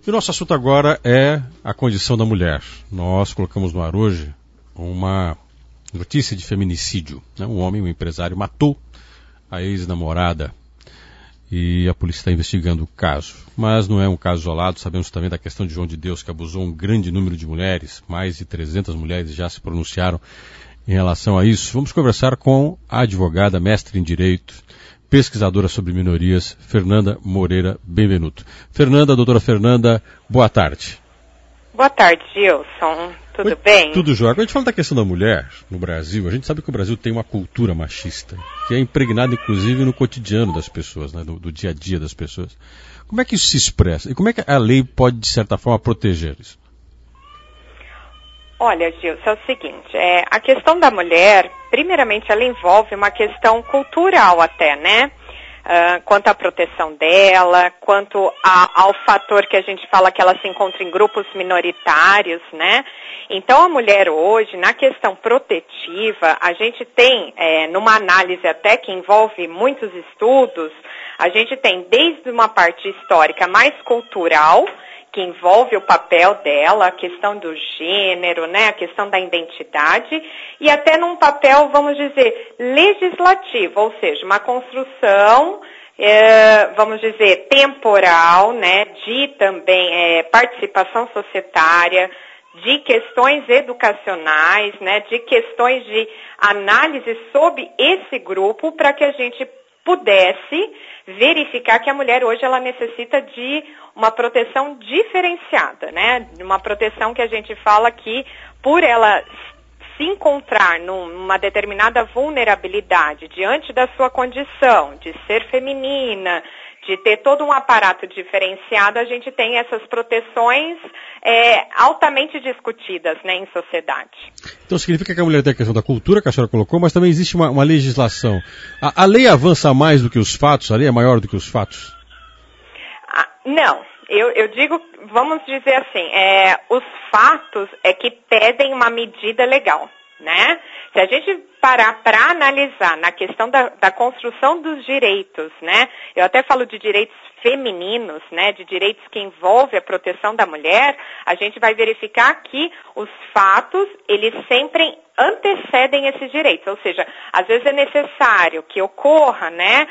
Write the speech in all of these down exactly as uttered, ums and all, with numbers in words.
E o nosso assunto agora é a condição da mulher. Nós colocamos no ar hoje uma notícia de feminicídio. Né? Um homem, um empresário, matou a ex-namorada e a polícia está investigando o caso. Mas não é um caso isolado, sabemos também da questão de João de Deus, que abusou um grande número de mulheres, mais de trezentas mulheres já se pronunciaram em relação a isso. Vamos conversar com a advogada, mestre em Direito, pesquisadora sobre minorias, Fernanda Moreira Benvenuto. Fernanda, doutora Fernanda, boa tarde. Boa tarde, Gilson. Tudo Oi, bem? Tudo jóia. Quando a gente fala da questão da mulher no Brasil, a gente sabe que o Brasil tem uma cultura machista, que é impregnada inclusive no cotidiano das pessoas, né, do, do dia a dia das pessoas. Como é que isso se expressa? E como é que a lei pode, de certa forma, proteger isso? Olha, Gilson, é o seguinte, é, a questão da mulher, primeiramente, ela envolve uma questão cultural até, né? Uh, quanto à proteção dela, quanto a, ao fator que a gente fala que ela se encontra em grupos minoritários, né? Então, a mulher hoje, na questão protetiva, a gente tem, é, numa análise até que envolve muitos estudos, a gente tem desde uma parte histórica mais cultural, que envolve o papel dela, a questão do gênero, né, a questão da identidade, e até num papel, vamos dizer, legislativo, ou seja, uma construção, é, vamos dizer, temporal, né, de também é, participação societária, de questões educacionais, né, de questões de análise sobre esse grupo, para que a gente pudesse verificar que a mulher hoje ela necessita de uma proteção diferenciada, né? Uma proteção que a gente fala que por ela se encontrar numa determinada vulnerabilidade diante da sua condição de ser feminina, de ter todo um aparato diferenciado, a gente tem essas proteções é, altamente discutidas, né, em sociedade. Então significa que a mulher tem a questão da cultura, que a senhora colocou, mas também existe uma, uma legislação. A, a lei avança mais do que os fatos? A lei é maior do que os fatos? Ah, não. Eu, eu digo, vamos dizer assim, é, os fatos é que pedem uma medida legal, né? Se a gente parar para analisar na questão da, da construção dos direitos, né? Eu até falo de direitos femininos, né? De direitos que envolvem a proteção da mulher, a gente vai verificar que os fatos, eles sempre antecedem esses direitos, ou seja, às vezes é necessário que ocorra, né,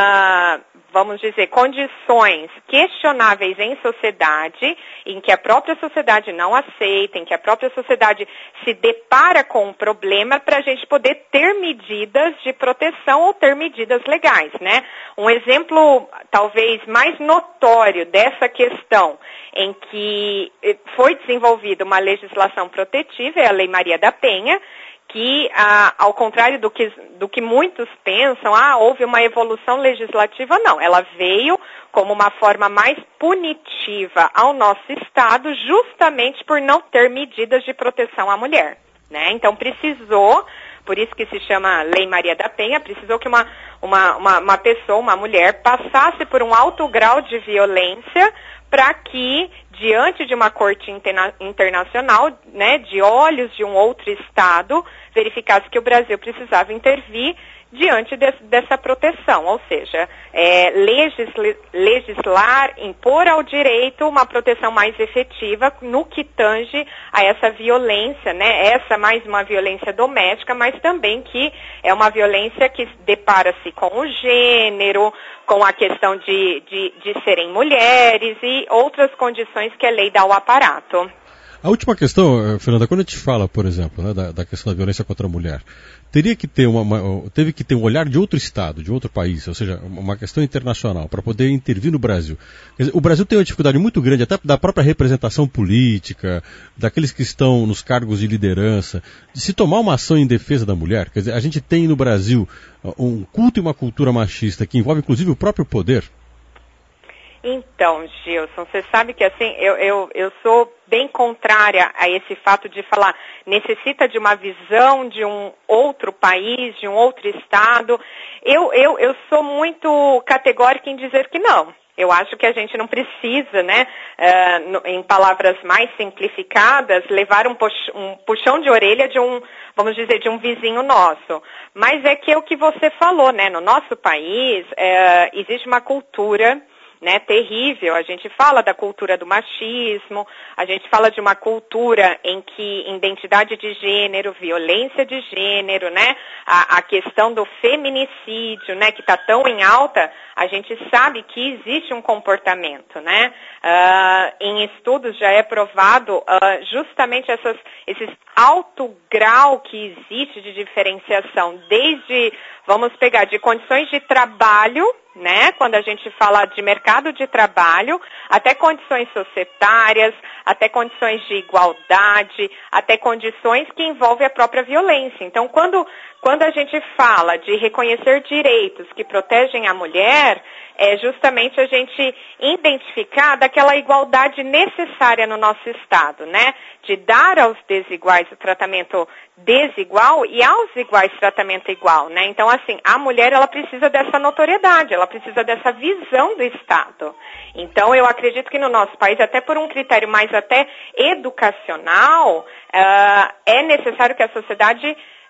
uh, vamos dizer, condições questionáveis em sociedade, em que a própria sociedade não aceita, em que a própria sociedade se depara com um problema para a gente poder ter medidas de proteção ou ter medidas legais, né? Um exemplo, talvez, mais notório dessa questão em que foi desenvolvida uma legislação protetiva é a Lei Maria da Penha, que, ah, ao contrário do que, do que muitos pensam, ah, houve uma evolução legislativa, não. Ela veio como uma forma mais punitiva ao nosso Estado, justamente por não ter medidas de proteção à mulher, né? Então, precisou, por isso que se chama Lei Maria da Penha, precisou que uma, uma, uma, uma pessoa, uma mulher, passasse por um alto grau de violência para que, diante de uma corte interna- internacional, né, de olhos de um outro Estado, verificasse que o Brasil precisava intervir diante de, dessa proteção, ou seja, é, legisla, legislar, impor ao direito uma proteção mais efetiva no que tange a essa violência, né, essa mais uma violência doméstica, mas também que é uma violência que depara-se com o gênero, com a questão de, de, de serem mulheres e outras condições que a lei dá ao aparato. A última questão, Fernanda, quando a gente fala, por exemplo, né, da, da questão da violência contra a mulher, teria que ter uma, uma, teve que ter um olhar de outro Estado, de outro país, ou seja, uma questão internacional, para poder intervir no Brasil. Quer dizer, o Brasil tem uma dificuldade muito grande, até da própria representação política, daqueles que estão nos cargos de liderança, de se tomar uma ação em defesa da mulher. Quer dizer, a gente tem no Brasil um culto e uma cultura machista que envolve inclusive o próprio poder. Então, Gilson, você sabe que assim, eu, eu, eu sou bem contrária a esse fato de falar, necessita de uma visão de um outro país, de um outro Estado. Eu, eu, eu sou muito categórica em dizer que não. Eu acho que a gente não precisa, né, uh, no, em palavras mais simplificadas, levar um, pux, um puxão de orelha de um, vamos dizer, de um vizinho nosso. Mas é que é o que você falou, né, no nosso país uh, existe uma cultura né, terrível. A gente fala da cultura do machismo, a gente fala de uma cultura em que identidade de gênero, violência de gênero, né, a, a questão do feminicídio, né, que está tão em alta, a gente sabe que existe um comportamento, né, uh, em estudos já é provado uh, justamente essas, esses alto grau que existe de diferenciação, desde, vamos pegar, de condições de trabalho, né, quando a gente fala de mercado de trabalho, até condições societárias, até condições de igualdade, até condições que envolvem a própria violência. Então, quando, quando a gente fala de reconhecer direitos que protegem a mulher, é justamente a gente identificar daquela igualdade necessária no nosso Estado, né, de dar aos desiguais o tratamento desigual e aos iguais tratamento igual, né. Então, assim, a mulher, ela precisa dessa notoriedade, ela precisa dessa visão do Estado. Então, eu acredito que no nosso país, até por um critério mais até educacional, uh, é necessário que a sociedade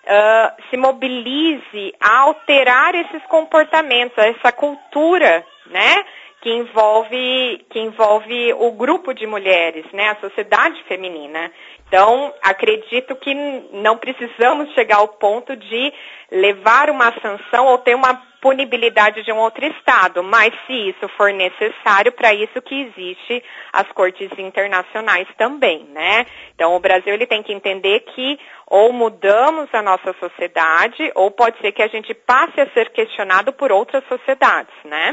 uh, se mobilize a alterar esses comportamentos, essa cultura, né, que envolve, que envolve o grupo de mulheres, né, a sociedade feminina. Então, acredito que não precisamos chegar ao ponto de levar uma sanção ou ter uma punibilidade de um outro Estado, mas se isso for necessário, para isso que existe as cortes internacionais também, né? Então, o Brasil ele tem que entender que ou mudamos a nossa sociedade, ou pode ser que a gente passe a ser questionado por outras sociedades, né?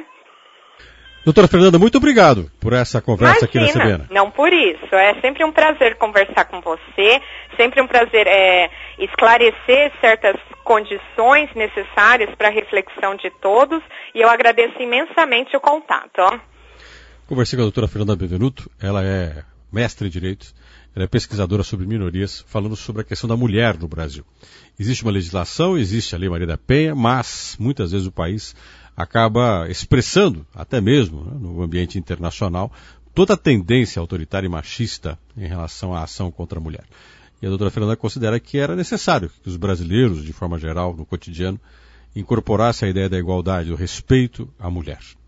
Doutora Fernanda, muito obrigado por essa conversa. Imagina, aqui na C B N. Não por isso. É sempre um prazer conversar com você, sempre um prazer é, esclarecer certas condições necessárias para a reflexão de todos, e eu agradeço imensamente o contato. Ó. Conversei com a doutora Fernanda Benvenuto, ela é mestre em Direitos, ela é pesquisadora sobre minorias, falando sobre a questão da mulher no Brasil. Existe uma legislação, existe a Lei Maria da Penha, mas muitas vezes o país acaba expressando, até mesmo né, no ambiente internacional, toda a tendência autoritária e machista em relação à ação contra a mulher. E a doutora Fernanda considera que era necessário que os brasileiros, de forma geral, no cotidiano, incorporassem a ideia da igualdade, do respeito à mulher.